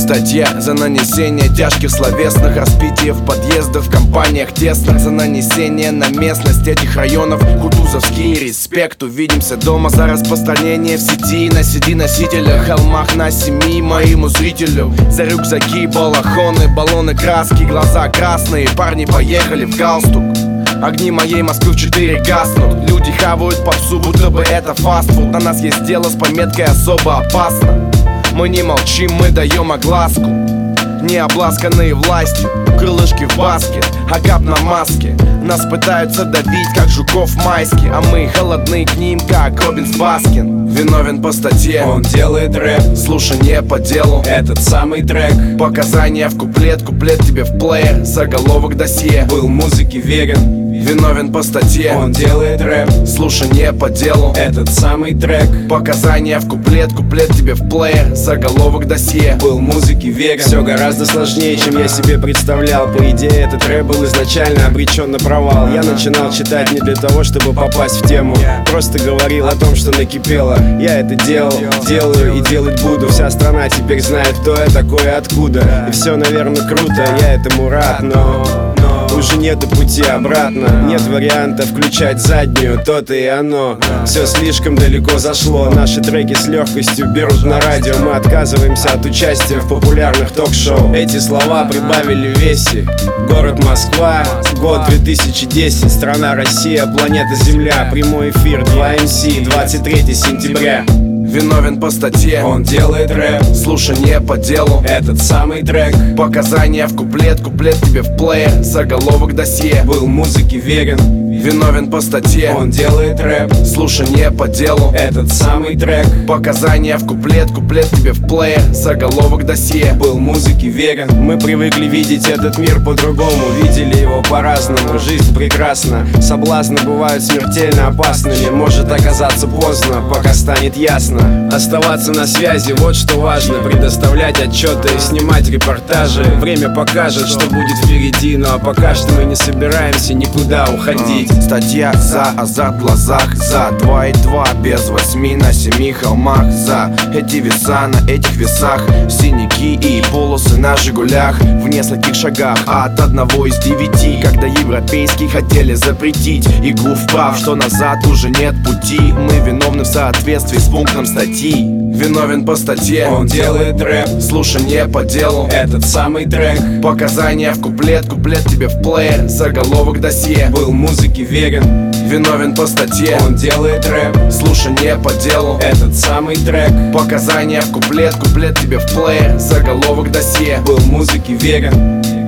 статья за нанесение тяжких словесных распитий в подъездах, в компаниях тесных, за нанесение на местность этих районов. Кутузовский респект, увидимся дома за распространение в сети. На CD-носителях, холмах на семи моему зрителю. За рюкзаки, балахоны, баллоны краски, глаза красные, парни поехали в галстук. Огни моей Москвы в 4 гаснут. Люди хавают попсу, будто бы это фастфуд. На нас есть дело с пометкой «особо опасно». Мы не молчим, мы даем огласку. Не обласканные властью, крылышки в баске, агап на маске. Нас пытаются давить, как жуков майски, а мы холодны к ним, как Робинс Баскин. Виновен по статье, он делает рэп, слушание по делу, этот самый трек. показания в куплет, куплет тебе в плеер, заголовок досье. Был музыке верен, Виновен по статье, он делает рэп, слушание по делу, этот самый трек. показания в куплет, куплет тебе в плеер, заголовок досье. Был музыке верен. Все гораздо сложнее, чем я себе представлял. По идее, этот рэп был изначально обречен на провал. Я начинал читать не для того, чтобы попасть в тему, просто говорил о том, что накипело. Я это делал, делаю и делать буду. Вся страна теперь знает, кто я такой и откуда. И все, наверное, круто, я этому рад, но уже нету пути обратно. Нет варианта включать заднюю, то-то и оно. Все слишком далеко зашло. Наши треки с легкостью берут на радио. Мы отказываемся от участия в популярных ток-шоу. Эти слова прибавили в весе. Город Москва, год 2010. Страна Россия, планета Земля. Прямой эфир 2MC, 23 сентября. Виновен по статье, Он делает рэп, слушание по делу, этот самый трек. показания в куплет, куплет тебе в плеер, заголовок досье. Был музыке верен, Виновен по статье, он делает рэп, слушание по делу, этот самый трек. показания в куплет, куплет тебе в плеер, заголовок досье. Был музыке верен. Мы привыкли видеть этот мир по-другому, видели его по-разному. Жизнь прекрасна, соблазны бывают смертельно опасными. Может оказаться поздно, пока станет ясно. Оставаться на связи, вот что важно. Предоставлять отчеты, снимать репортажи. Время покажет, что будет впереди. Ну а пока что мы не собираемся никуда уходить. Статья за азарт в глазах, за 2,2 без 8 на 7 холмах. За эти веса на этих весах, синяки и полосы на жигулях. В нескольких шагах от одного из 9. Когда европейские хотели запретить игру вправ, что назад уже нет пути. Мы виновны в соответствии с пунктом статьи. Виновен по статье, Он делает рэп, слушание по делу, этот самый трек. показания в куплет, куплет тебе в плеер, заголовок досье. Был музыке верен, Виновен по статье, он делает рэп, слушание по делу, этот самый трек. показания в куплет, куплет тебе в плеер, заголовок досье. Был музыке верен.